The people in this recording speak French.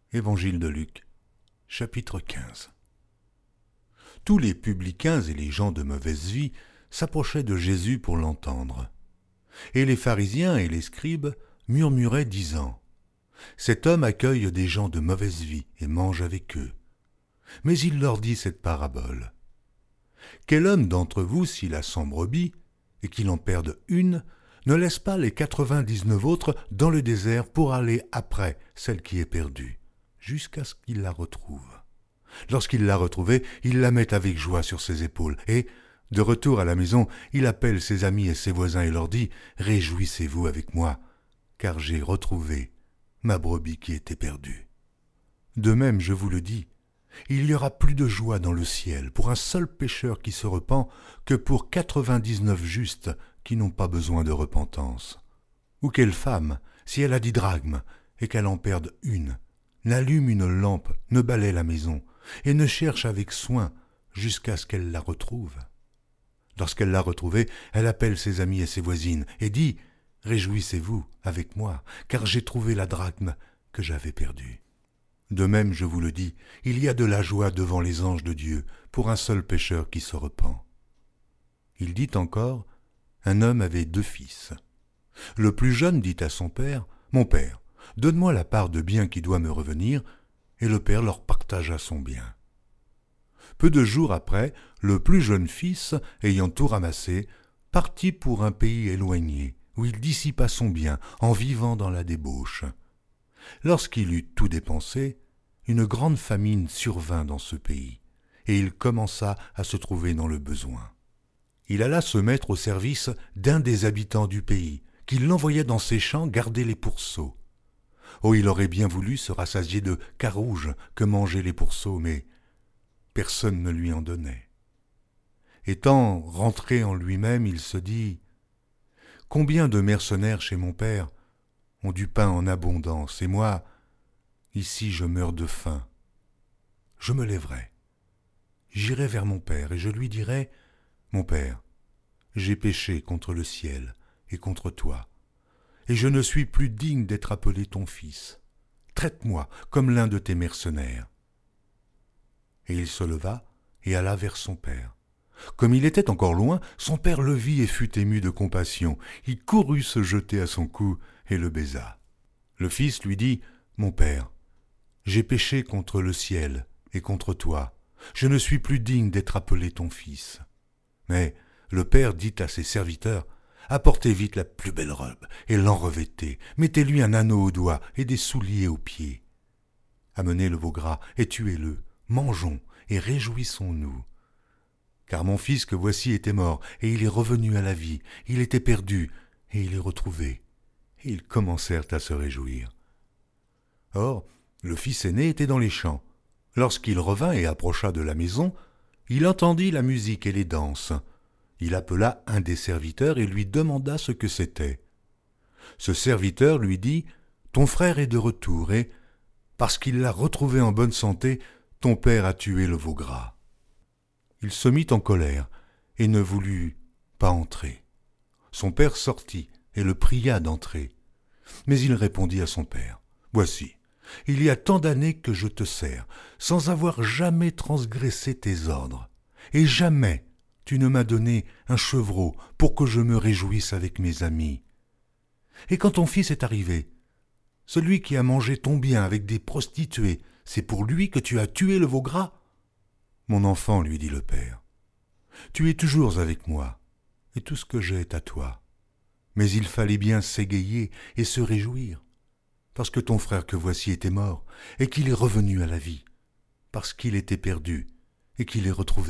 Évangile de Luc, chapitre 15. Tous les publicains et les gens de mauvaise vie s'approchaient de Jésus pour l'entendre. Et les pharisiens et les scribes murmuraient disant : « Cet homme accueille des gens de mauvaise vie et mange avec eux. » Mais il leur dit cette parabole. Quel homme d'entre vous, s'il a 100 brebis, et qu'il en perde une, ne laisse pas les 99 autres dans le désert pour aller après celle qui est perdue, jusqu'à ce qu'il la retrouve. Lorsqu'il l'a retrouvée, il la met avec joie sur ses épaules, et, de retour à la maison, il appelle ses amis et ses voisins et leur dit : « Réjouissez-vous avec moi, car j'ai retrouvé ma brebis qui était perdue. » De même, je vous le dis, il y aura plus de joie dans le ciel pour un seul pécheur qui se repent que pour 99 justes qui n'ont pas besoin de repentance. Ou quelle femme, si elle a 10 drachmes et qu'elle en perde une, n'allume une lampe, ne balaie la maison et ne cherche avec soin jusqu'à ce qu'elle la retrouve. Lorsqu'elle l'a retrouvée, elle appelle ses amis et ses voisines et dit : « Réjouissez-vous avec moi, car j'ai trouvé la drachme que j'avais perdue. » De même, je vous le dis, il y a de la joie devant les anges de Dieu pour un seul pécheur qui se repent. Il dit encore : un homme avait 2 fils. Le plus jeune dit à son père : « Mon père, donne-moi la part de bien qui doit me revenir. » Et le père leur partagea son bien. Peu de jours après, le plus jeune fils, ayant tout ramassé, partit pour un pays éloigné, où il dissipa son bien en vivant dans la débauche. Lorsqu'il eut tout dépensé, une grande famine survint dans ce pays, et il commença à se trouver dans le besoin. Il alla se mettre au service d'un des habitants du pays, qui l'envoyait dans ses champs garder les pourceaux. Oh, il aurait bien voulu se rassasier de carouge que mangeaient les pourceaux, mais personne ne lui en donnait. Étant rentré en lui-même, il se dit : « Combien de mercenaires chez mon père ont du pain en abondance, et moi, ici je meurs de faim. Je me lèverai, j'irai vers mon père, et je lui dirai : Mon père, j'ai péché contre le ciel et contre toi, et je ne suis plus digne d'être appelé ton fils. Traite-moi comme l'un de tes mercenaires. » Et il se leva et alla vers son père. Comme il était encore loin, son père le vit et fut ému de compassion. Il courut se jeter à son cou et le baisa. Le fils lui dit : « Mon père, j'ai péché contre le ciel et contre toi. Je ne suis plus digne d'être appelé ton fils. » Mais le père dit à ses serviteurs : « Apportez vite la plus belle robe et l'enrevêtez. Mettez-lui un anneau au doigt et des souliers aux pieds. Amenez le veau gras et tuez-le. Mangeons et réjouissons-nous. Car mon fils que voici était mort, et il est revenu à la vie. Il était perdu, et il est retrouvé. » Et ils commencèrent à se réjouir. Or, le fils aîné était dans les champs. Lorsqu'il revint et approcha de la maison, il entendit la musique et les danses. Il appela un des serviteurs et lui demanda ce que c'était. Ce serviteur lui dit : « Ton frère est de retour, et, parce qu'il l'a retrouvé en bonne santé, ton père a tué le veau gras. » Il se mit en colère et ne voulut pas entrer. Son père sortit et le pria d'entrer. Mais il répondit à son père : « Voici, il y a tant d'années que je te sers, sans avoir jamais transgressé tes ordres, et jamais tu ne m'as donné un chevreau pour que je me réjouisse avec mes amis. Et quand ton fils est arrivé, celui qui a mangé ton bien avec des prostituées, c'est pour lui que tu as tué le veau gras ? » « Mon enfant, lui dit le père, tu es toujours avec moi, et tout ce que j'ai est à toi. Mais il fallait bien s'égayer et se réjouir, parce que ton frère que voici était mort, et qu'il est revenu à la vie, parce qu'il était perdu, et qu'il est retrouvé. »